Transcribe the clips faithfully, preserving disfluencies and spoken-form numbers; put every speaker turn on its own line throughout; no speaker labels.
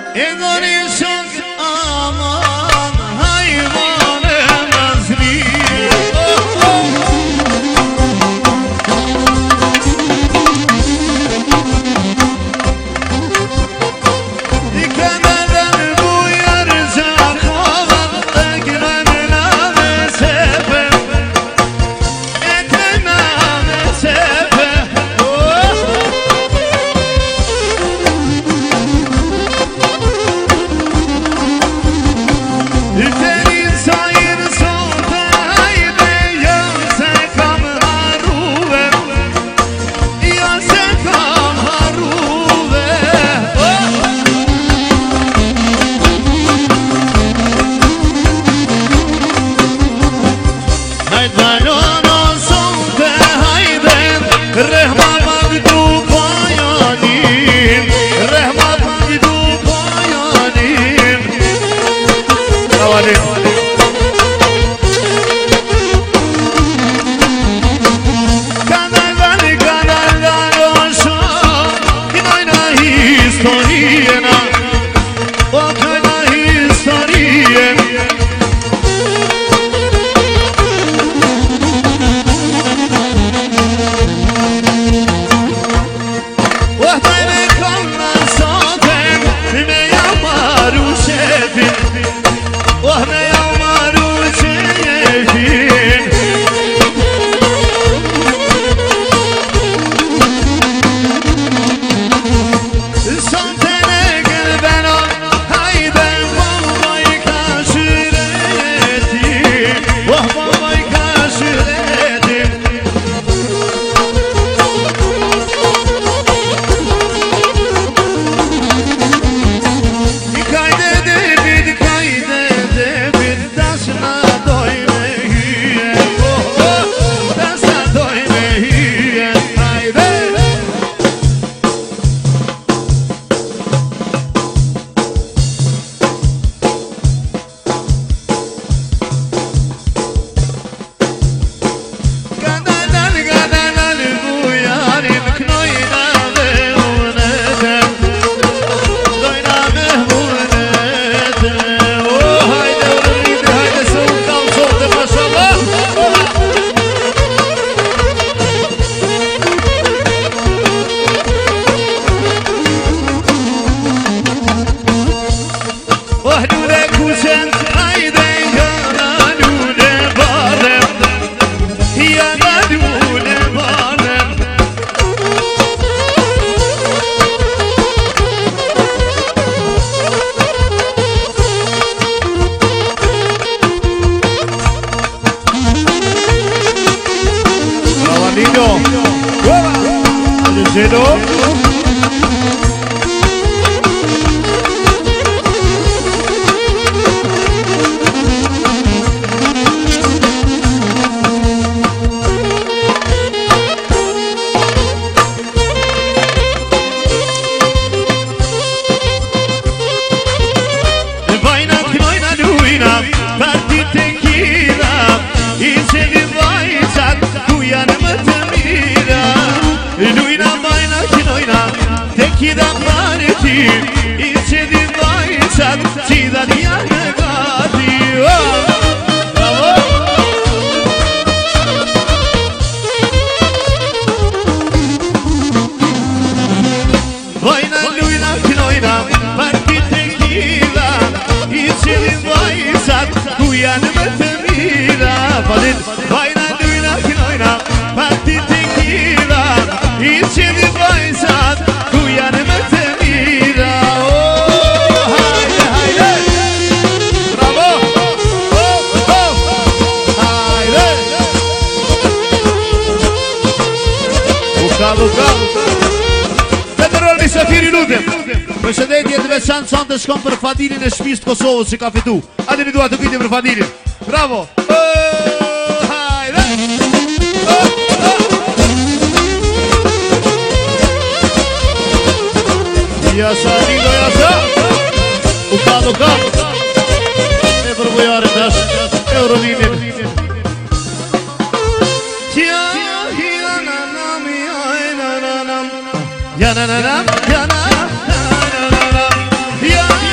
Președinte, trebuie să am să scom per fadili në shtëpisë të Kosovës që ka fitu. Hajde ne dua të kujtim për fadilin. Bravo. Hajde. Ja sa lindo ja sa. U ka do ka. E përvojare tash Eurovinin. Ja ja na na mi ai na na na. Ja na na na. Ja na. Yeah.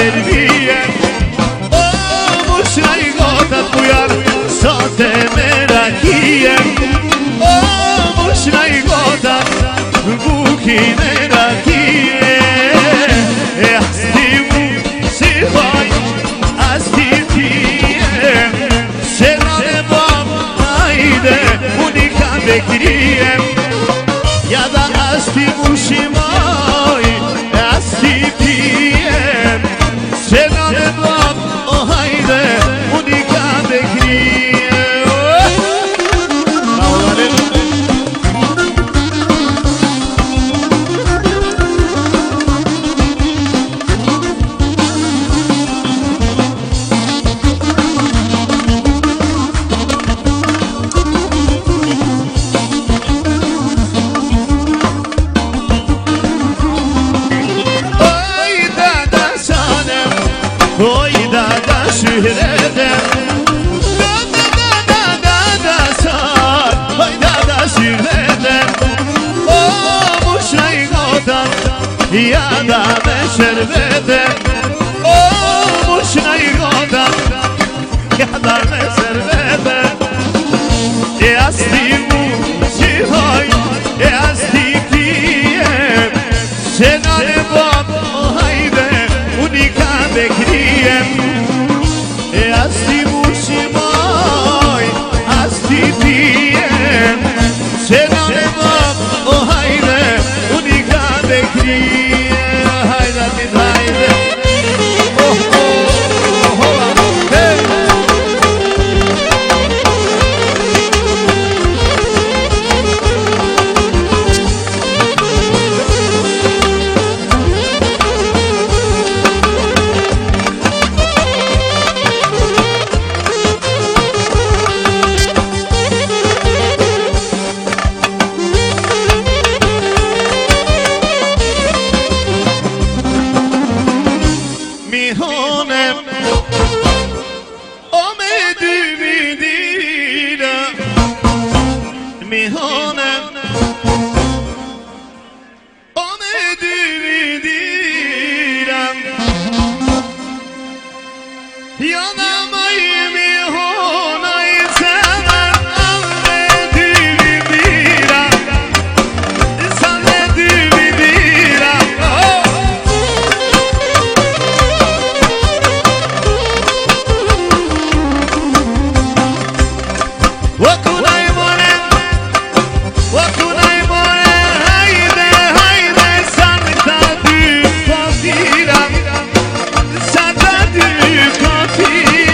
servie O, mushaj gotat bujar Sot e me rakije O, mushaj gotat bukin e rakije E asti mu si hoj Asti tije Se na ne bom Ajde unika bekrije Ja da asti mushi moj Asti tije Se na ne bom Ajde unika bekrije Bravo Darin Oy da da şühreden Da da da da da da sar Oy da da şühreden O muşay godan Ya da me şerbeden O muşay godan Ya da me şerbeden E asti mu şihoy E asti kiyem Senane bab o hayde Unika bekriyem E asti mushi moj Asti tiyem Senane bab o hayde Unika bekriyem Hayda min hayde Oh oh oh oh hey Mihonem O me dyvidira Mihonem O me dyvidira Jana maj mihona I cena A me dyvidira Sa me dyvidira Wakunaj more, wakunaj more, hajde, hajde, sad da dy kotiram, sad da dy kotiram.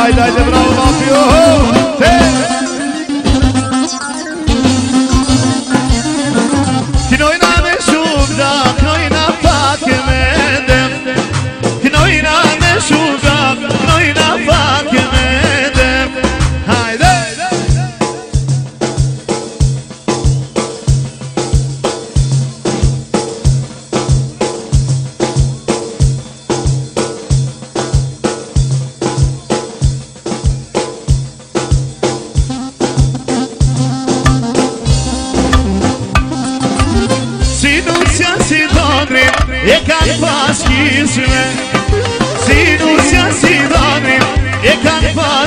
Haide, haide, bravo, Mafio! Că noi n-am eșugat, noi n-am fac medem. Că noi n-am eșugat, noi n-am fac medem. Haide! E ca-n paschisme, zi nu-ți-a zi, Doamne, e ca-n paschisme.